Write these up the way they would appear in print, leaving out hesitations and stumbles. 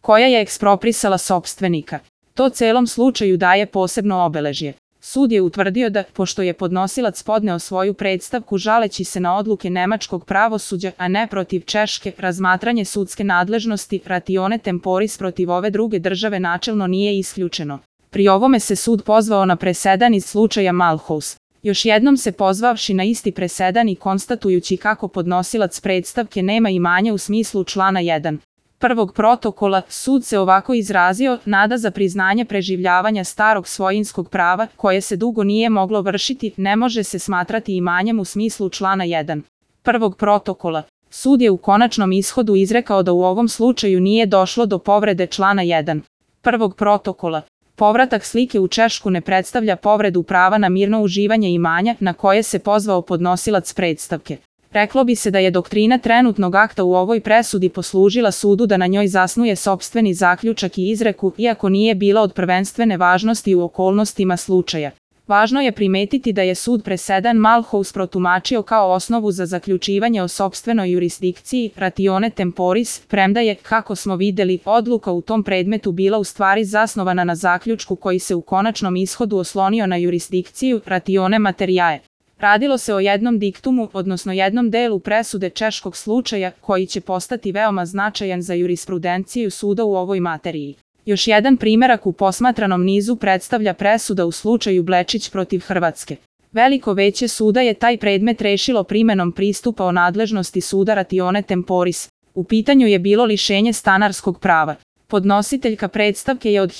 koja je eksproprisala sopstvenika. To celom slučaju daje posebno obeležje. Sud je utvrdio da, pošto je podnosilac podneo svoju predstavku žaleći se na odluke nemačkog pravosuđa, a ne protiv Češke, razmatranje sudske nadležnosti ratione temporis protiv ove druge države načelno nije isključeno. Pri ovome se sud pozvao na presedan iz slučaja Malhouse. Još jednom se pozvavši na isti presedan i konstatujući kako podnosilac predstavke nema imanje u smislu člana 1. prvog protokola, sud se ovako izrazio: nada za priznanje preživljavanja starog svojinskog prava, koje se dugo nije moglo vršiti, ne može se smatrati imanjem u smislu člana 1. prvog protokola. Sud je u konačnom ishodu izrekao da u ovom slučaju nije došlo do povrede člana 1. prvog protokola. Povratak slike u Češku ne predstavlja povredu prava na mirno uživanje imanja na koje se pozvao podnosilac predstavke. Reklo bi se da je doktrina trenutnog akta u ovoj presudi poslužila sudu da na njoj zasnuje sopstveni zaključak i izreku, iako nije bila od prvenstvene važnosti u okolnostima slučaja. Važno je primetiti da je sud presedan Malhouse protumačio kao osnovu za zaključivanje o sopstvenoj jurisdikciji ratione temporis, premda je, kako smo videli, odluka u tom predmetu bila u stvari zasnovana na zaključku koji se u konačnom ishodu oslonio na jurisdikciju ratione materiae. Radilo se o jednom diktumu, odnosno jednom delu presude češkog slučaja, koji će postati veoma značajan za jurisprudenciju suda u ovoj materiji. Još jedan primerak u posmatranom nizu predstavlja presuda u slučaju Blečić protiv Hrvatske. Veliko veće suda je taj predmet rešilo primenom pristupa o nadležnosti suda ratione temporis. U pitanju je bilo lišenje stanarskog prava. Podnositeljka predstavke je od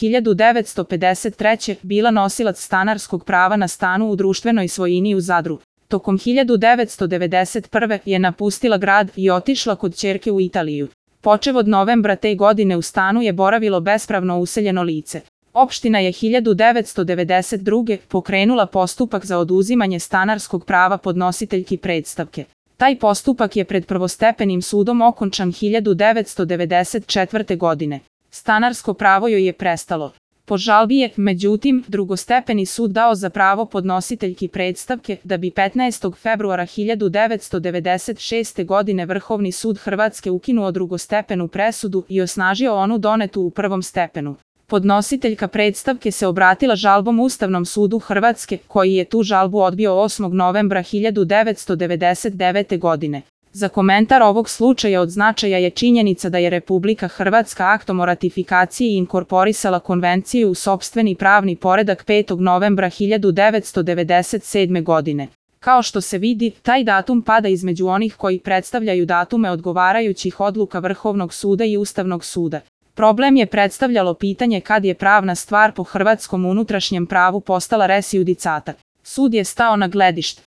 1953. bila nosilac stanarskog prava na stanu u društvenoj svojini u Zadru. Tokom 1991. je napustila grad i otišla kod ćerke u Italiju. Počev od novembra te godine u stanu je boravilo bespravno useljeno lice. Opština je 1992. pokrenula postupak za oduzimanje stanarskog prava podnositeljki predstavke. Taj postupak je pred prvostepenim sudom okončan 1994. godine. Stanarsko pravo joj je prestalo. Po žalbi je, međutim, drugostepeni sud dao za pravo podnositeljki predstavke da bi 15. februara 1996. godine Vrhovni sud Hrvatske ukinuo drugostepenu presudu i osnažio onu donetu u prvom stepenu. Podnositeljka predstavke se obratila žalbom Ustavnom sudu Hrvatske, koji je tu žalbu odbio 8. novembra 1999. godine. Za komentar ovog slučaja od značaja je činjenica da je Republika Hrvatska aktom o ratifikaciji inkorporisala konvenciju u sopstveni pravni poredak 5. novembra 1997. godine. Kao što se vidi, taj datum pada između onih koji predstavljaju datume odgovarajućih odluka Vrhovnog suda i Ustavnog suda. Problem je predstavljalo pitanje kad je pravna stvar po hrvatskom unutrašnjem pravu postala res judicata. Sud je stao na gledište